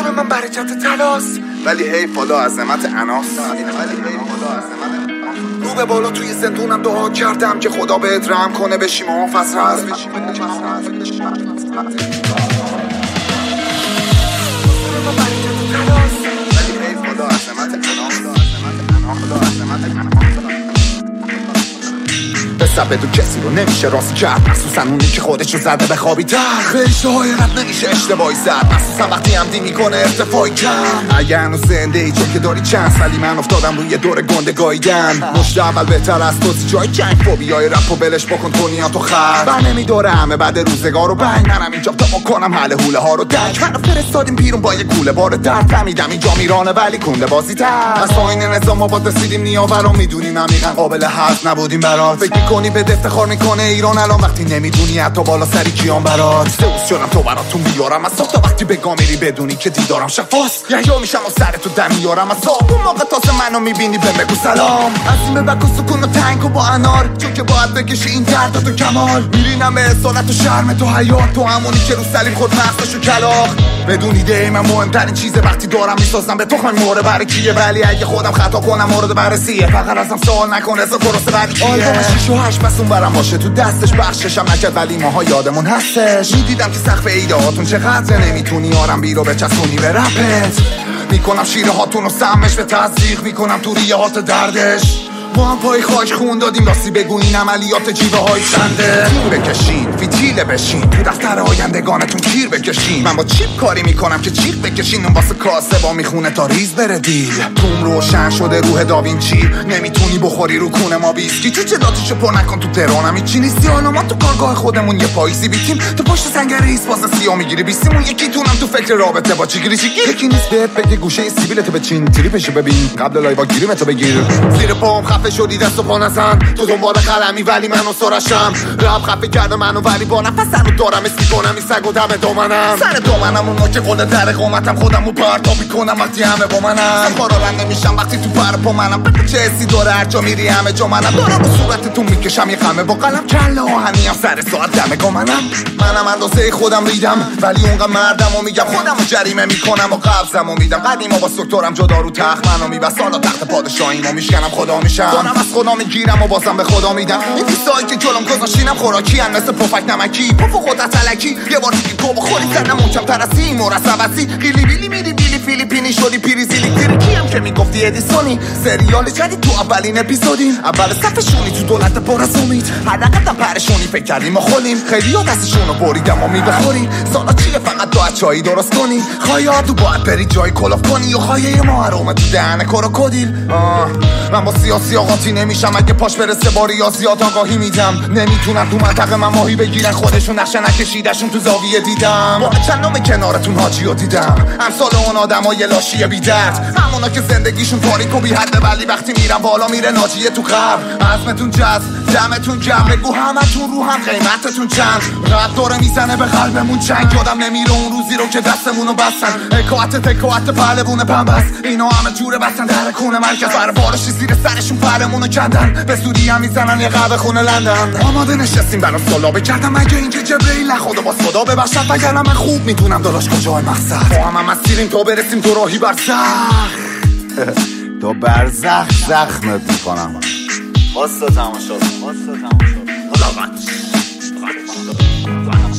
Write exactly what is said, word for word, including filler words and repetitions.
حضور من برکت تلاس، ولی هی فالا عظمت اناس. رو به بالا توی زندونم دعا کردم که خدا بهت رحم کنه بشیم و فصل هست بشیم. سبه تو کسی رو نمیشه راست کرد، مخصوصا اونی که خودشو زده به خوابی تر. به اشتهای رد نمیشه اشتباهی زد، مخصوصا وقتی همدی میکنه ارتفاعی کم. اگه هنوز زنده ای چون که داری چند سالی، من افتادم روی دور گنده گاییدن. مشت اول بهتر از توسی جای جنگ، فوبیای رپ و بلش بکن دنیا تو خر. بر نمیداره همه بعد روزگار و بنگ، منم اینجا تا بکنم حل حوله ها رو درک. منو فرستادیم بیرون با یه کوله بار درد، فهمیدم اینجا میرانه ولی کنده بازی تر. از پایین نظام آباد رسیدیم نیاورا، میدونیم عمیقا قابل حرف نبودیم برات. فکر میکنی به افتخار میکنه ایران الان، وقتی نمیدونی حتی بالا سری کیان برات. سوس شدم تو براتون بیارم از تا وقتی بگاه میری بدونی که دیدارم شفاست. یحیی میشم و سر تو دم میارم از آب، اون موقع تازه منو میبینی به بگو سلام. از این به بک و سکون و تنگ و با انار، چون که باید بکشی این درد تو کمال. میرینم به اصالت و شرم تو حیات، تو همونی که رو سلیم خود مغزشو کلاخ. بدون ایده من مهمترین چیزه وقتی دارم میسازم به تخم موره برای کیه. ولی اگه خودم خطا کنم مورد بررسیه، فقط ازم سوال نکن رضا درسته برای کیه. آلبوم شیش و هشت پس اون برم باشه تو دستش، بخششم نکرد ولی ماها یادمون هستش. میدیدم که سقف ایده هاتون چقدر نمیتونی آرم بی رو بچسبونی به رپت. میکنم شیره هاتون رو سمش به تصدیق میکنم تو ریه هات دردش. ما هم پای خاک خون دادیم راستی بگو این عملیات جیوه های چنده. تیر بکشین فیتیله بشین تو دفتر آیندگانتون تیر بکشین. من با چیپ کاری میکنم که چیق بکشین، اون واسه کاسه با میخونه تا ریز بره دیل. توم روشن شده روح داوینچی، نمیتونی بخوری رو کونه ما بیسکی. چه لاتیشو پر نکن تو تهرانم هیچی نیستی. حالا ما تو کارگاه خودمون یه پاییزی بیتیم، تو پشت سنگر ایسپاس سیاه میگیری بیستیم. اون یکی تونم تو فکر رابطه با چیگیری چیگیر. یکی نیست بهت بگه گوشه سیبیلتو بچین، تریپشو ببین قبل لایو گیریمتو بگیر. زیر پام خفه شدی دست و پا نزن، تو دنبال قلمی ولی منو سرشم. رب خفه کرده منو ولی با نفسم رو دارم اسکی کنم این سگ و دم دامنم. سر دامنم اون که قول در قامتم خودم رو پرتا میکنم وقتی همه با منم. خارا رنده میشم وقتی تو پر پا منم، بگو چه حسی داره هر جا میری همه جا منم. دارم رو صورتتون میکشم یه خمه با قلم، کله آهنیم سر ساعت دمه گامنم. منم اندازه خودم ریدم ولی اونقدر مردم و میگم خودم رو جریمه میکنم و قبضم و میدم. قدیما با سکتورم جدا رو تخت منو میبست، حالا تخت پادشاهیمو میشکنم خدا میشم. دارم از خدا میگیرم و بازم به خدا میدم. این پیستایی که جلوم گذاشتینم خوراکی ان مثل پفک نمکی، پف و خودت علکی. یه بار دیگه گو بخوری سرم اونچم ترسی مرسبسی. قیلی بیلی میری بیلی فیلیپینی شدی پیریزیلی ترکیم که میگفتی ادیسونی. سریال جدید تو اولین اپیزودیم، اول صفشونی تو دولت پر از امید. هر نقدم پرشونی فکر کردیم و خولیم، خیلی ها دستشون رو بریدم و میبخوریم. سالا چیه فقط دو چایی درست کنی، خواهی تو باید بری جای کلاف کنی و خواهی ما حرومه تو دهن کروکودیل. من با سیاسی آقاتی نمیشم، اگه پاش برسه با ریاضیات آگاهی میدم. نمیتونن تو منطقه من ماهی بگیرن، خودشون نقشه نکشیدشون تو زاویه دیدم. با چندم کنارتون حاجی رو دیدم، امثال اون آدم های لاشی بی درد، همونا که زندگیشون تاریک و بی حده ولی وقتی میرن بالا میره ناجیه تو قبر. عزمتون جذب جمعتون جمع، بگو همتون رو هم قیمتتون چند. رد داره میزنه به قلبمون چنگ، یادم نمیره اون روزی رو که دستمونو بستن. حکایت تکایت پهلوونه پنبست، اینا همه جوره بستن در خونه مرکز. بربارشی زیر سرشون پهلمونو کندن، به سوری هم میزنن یه قهوه خونه لندن. آماده نشستیم برا سلابه کردم، مگه اینکه جبرئیل خدا با خدا ببخشد، وگرنه من خوب میتونم داداش کجای مقصد. با هم هم مسیریم تا برسیم تو راهی برزخ. تو برزخ زخمت میکنم. واسه تماشا واسه تماشا